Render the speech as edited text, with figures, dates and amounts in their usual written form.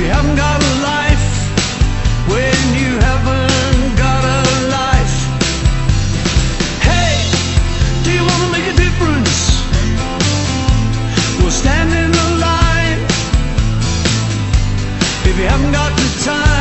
you haven't got a life, when you haven't got a life. Hey, do you wanna make a difference? Well, stand in the line. If you haven't got the time,